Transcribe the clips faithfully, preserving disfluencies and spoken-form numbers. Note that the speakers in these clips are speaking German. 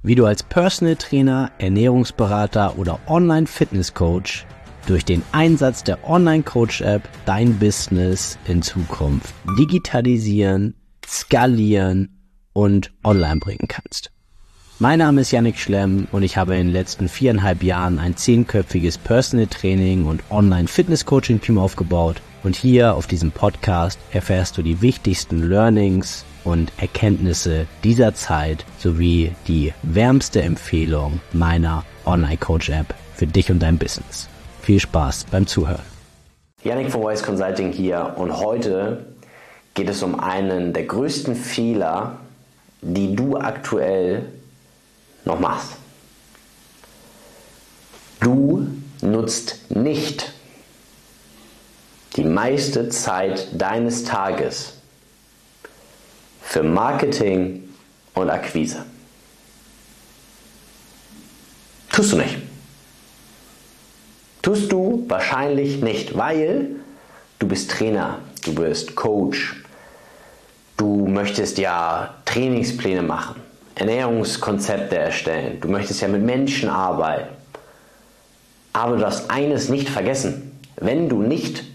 wie du als Personal Trainer, Ernährungsberater oder Online-Fitness-Coach durch den Einsatz der Online-Coach-App dein Business in Zukunft digitalisieren, skalieren und online bringen kannst. Mein Name ist Yannick Schlemm und ich habe in den letzten viereinhalb Jahren ein zehnköpfiges Personal Training und Online-Fitness-Coaching-Team aufgebaut und hier auf diesem Podcast erfährst du die wichtigsten Learnings und Erkenntnisse dieser Zeit sowie die wärmste Empfehlung meiner Online-Coach-App für dich und dein Business. Viel Spaß beim Zuhören. Yannick von Wise Consulting hier und heute geht es um einen der größten Fehler, die du aktuell noch machst. Du nutzt nicht die meiste Zeit deines Tages für Marketing und Akquise. Tust du nicht. Tust du wahrscheinlich nicht, weil du bist Trainer, du bist Coach, du möchtest ja Trainingspläne machen, Ernährungskonzepte erstellen, du möchtest ja mit Menschen arbeiten. Aber du darfst eines nicht vergessen: Wenn du nicht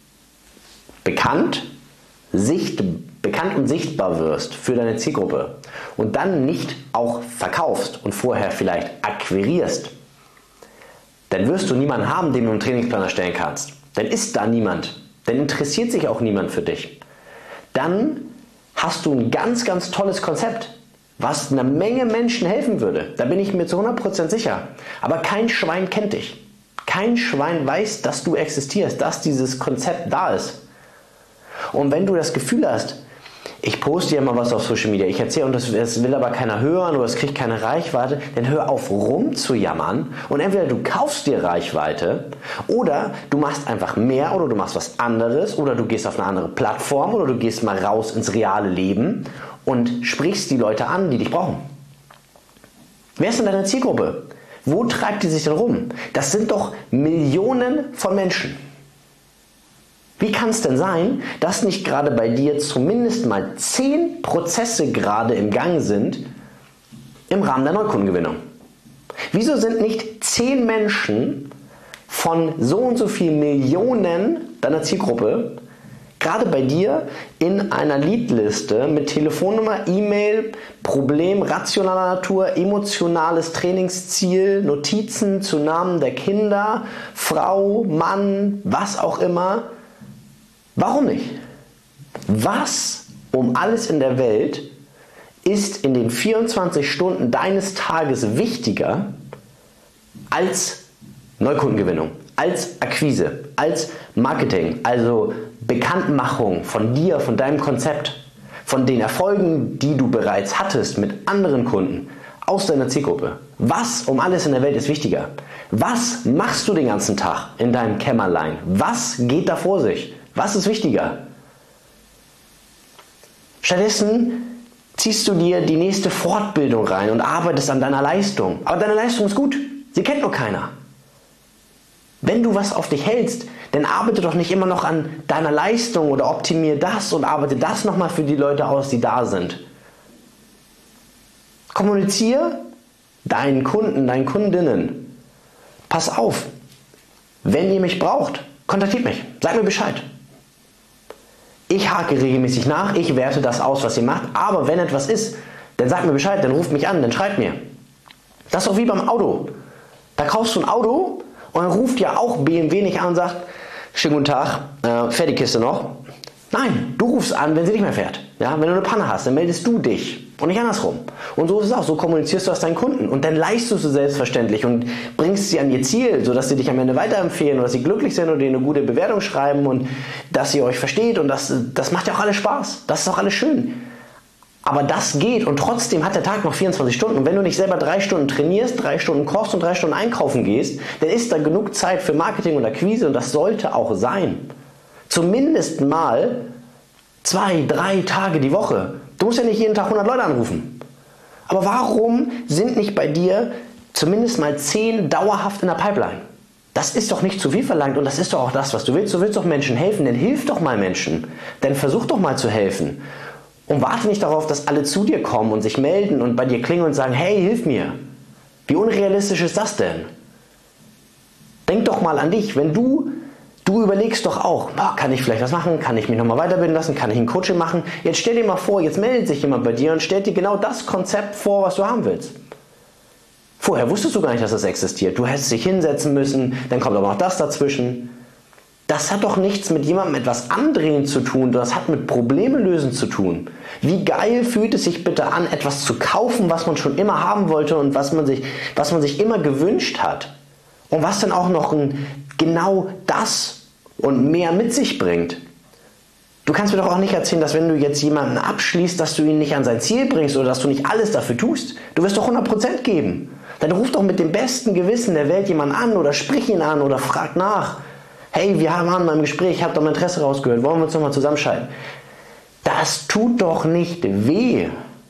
bekannt, sicht, bekannt und sichtbar wirst für deine Zielgruppe und dann nicht auch verkaufst und vorher vielleicht akquirierst, dann wirst du niemanden haben, dem du einen Trainingsplan erstellen kannst. Dann ist da niemand. Dann interessiert sich auch niemand für dich. Dann hast du ein ganz, ganz tolles Konzept, was einer Menge Menschen helfen würde. Da bin ich mir zu hundert Prozent sicher. Aber kein Schwein kennt dich. Kein Schwein weiß, dass du existierst, dass dieses Konzept da ist. Und wenn du das Gefühl hast, ich poste ja mal was auf Social Media, ich erzähle und das, das will aber keiner hören oder es kriegt keine Reichweite, dann hör auf rumzujammern und entweder du kaufst dir Reichweite oder du machst einfach mehr oder du machst was anderes oder du gehst auf eine andere Plattform oder du gehst mal raus ins reale Leben und sprichst die Leute an, die dich brauchen. Wer ist denn deine Zielgruppe? Wo treibt die sich denn rum? Das sind doch Millionen von Menschen. Wie kann es denn sein, dass nicht gerade bei dir zumindest mal zehn Prozesse gerade im Gang sind im Rahmen der Neukundengewinnung? Wieso sind nicht zehn Menschen von so und so vielen Millionen deiner Zielgruppe gerade bei dir in einer Leadliste mit Telefonnummer, E-Mail, Problem rationaler Natur, emotionales Trainingsziel, Notizen zu Namen der Kinder, Frau, Mann, was auch immer? Warum nicht? Was um alles in der Welt ist in den vierundzwanzig Stunden deines Tages wichtiger als Neukundengewinnung, als Akquise, als Marketing, also Bekanntmachung von dir, von deinem Konzept, von den Erfolgen, die du bereits hattest mit anderen Kunden aus deiner Zielgruppe? Was um alles in der Welt ist wichtiger? Was machst du den ganzen Tag in deinem Kämmerlein? Was geht da vor sich? Was ist wichtiger? Stattdessen ziehst du dir die nächste Fortbildung rein und arbeitest an deiner Leistung. Aber deine Leistung ist gut. Sie kennt nur keiner. Wenn du was auf dich hältst, dann arbeite doch nicht immer noch an deiner Leistung oder optimiere das und arbeite das nochmal für die Leute aus, die da sind. Kommuniziere deinen Kunden, deinen Kundinnen. Pass auf, wenn ihr mich braucht, kontaktiert mich. Sag mir Bescheid. Ich hake regelmäßig nach, ich werte das aus, was ihr macht, aber wenn etwas ist, dann sagt mir Bescheid, dann ruft mich an, dann schreibt mir. Das ist doch wie beim Auto. Da kaufst du ein Auto und dann ruft ja auch B M W nicht an und sagt, schönen guten Tag, äh, fährt die Kiste noch? Nein, du rufst an, wenn sie nicht mehr fährt. Ja, wenn du eine Panne hast, dann meldest du dich und nicht andersrum. Und so ist es auch, so kommunizierst du das deinen Kunden und dann leistest du selbstverständlich und bringst sie an ihr Ziel, sodass sie dich am Ende weiterempfehlen oder dass sie glücklich sind oder dir eine gute Bewertung schreiben und dass ihr euch versteht und das, das macht ja auch alles Spaß, das ist auch alles schön. Aber das geht und trotzdem hat der Tag noch vierundzwanzig Stunden und wenn du nicht selber drei Stunden trainierst, drei Stunden kochst und drei Stunden einkaufen gehst, dann ist da genug Zeit für Marketing und Akquise und das sollte auch sein. Zumindest mal zwei, drei Tage die Woche. Du musst ja nicht jeden Tag hundert Leute anrufen. Aber warum sind nicht bei dir zumindest mal zehn dauerhaft in der Pipeline? Das ist doch nicht zu viel verlangt und das ist doch auch das, was du willst. Du willst doch Menschen helfen, dann hilf doch mal Menschen. Dann versuch doch mal zu helfen. Und warte nicht darauf, dass alle zu dir kommen und sich melden und bei dir klingeln und sagen, hey, hilf mir. Wie unrealistisch ist das denn? Denk doch mal an dich, wenn du, du überlegst doch auch, oh, kann ich vielleicht was machen, kann ich mich nochmal weiterbilden lassen, kann ich ein Coaching machen? Jetzt stell dir mal vor, jetzt meldet sich jemand bei dir und stellt dir genau das Konzept vor, was du haben willst. Vorher wusstest du gar nicht, dass das existiert. Du hättest dich hinsetzen müssen, dann kommt aber noch das dazwischen. Das hat doch nichts mit jemandem etwas andrehen zu tun, das hat mit Probleme lösen zu tun. Wie geil fühlt es sich bitte an, etwas zu kaufen, was man schon immer haben wollte und was man sich, was man sich immer gewünscht hat. Und was dann auch noch ein, genau das und mehr mit sich bringt. Du kannst mir doch auch nicht erzählen, dass wenn du jetzt jemanden abschließt, dass du ihn nicht an sein Ziel bringst oder dass du nicht alles dafür tust. Du wirst doch hundert Prozent geben. Dann ruf doch mit dem besten Gewissen der Welt jemanden an oder sprich ihn an oder frag nach. Hey, wir waren in meinem Gespräch, ich habe dein Interesse rausgehört, wollen wir uns nochmal zusammenschalten? Das tut doch nicht weh.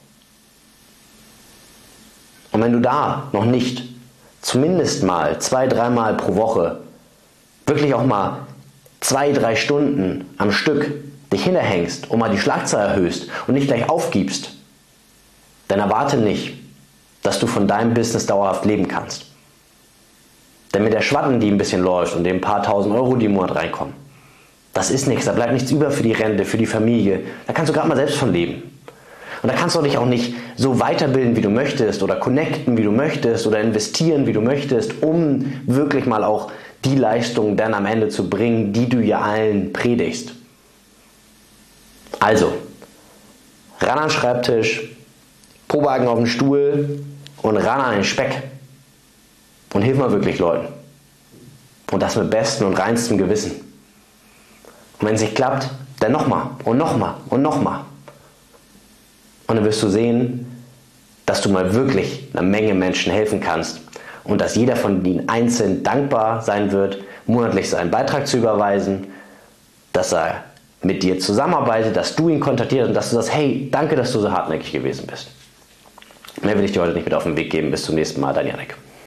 Und wenn du da noch nicht zumindest mal zwei, dreimal pro Woche wirklich auch mal zwei, drei Stunden am Stück dich hinterhängst und mal die Schlagzahl erhöhst und nicht gleich aufgibst, dann erwarte nicht, dass du von deinem Business dauerhaft leben kannst. Denn mit der Schwatten, die ein bisschen läuft und den paar tausend Euro, die im Monat reinkommen, das ist nichts, da bleibt nichts über für die Rente, für die Familie. Da kannst du gerade mal selbst von leben. Und da kannst du dich auch nicht so weiterbilden, wie du möchtest oder connecten, wie du möchtest oder investieren, wie du möchtest, um wirklich mal auch die Leistung dann am Ende zu bringen, die du ja allen predigst. Also, ran an den Schreibtisch, Probehaken auf den Stuhl und ran an den Speck. Und hilf mal wirklich Leuten. Und das mit bestem und reinstem Gewissen. Und wenn es nicht klappt, dann nochmal und nochmal und nochmal. Und dann wirst du sehen, dass du mal wirklich einer Menge Menschen helfen kannst und dass jeder von ihnen einzeln dankbar sein wird, monatlich seinen Beitrag zu überweisen, dass er mit dir zusammenarbeitet, dass du ihn kontaktierst und dass du sagst, hey, danke, dass du so hartnäckig gewesen bist. Mehr will ich dir heute nicht mit auf den Weg geben. Bis zum nächsten Mal, dein Janek.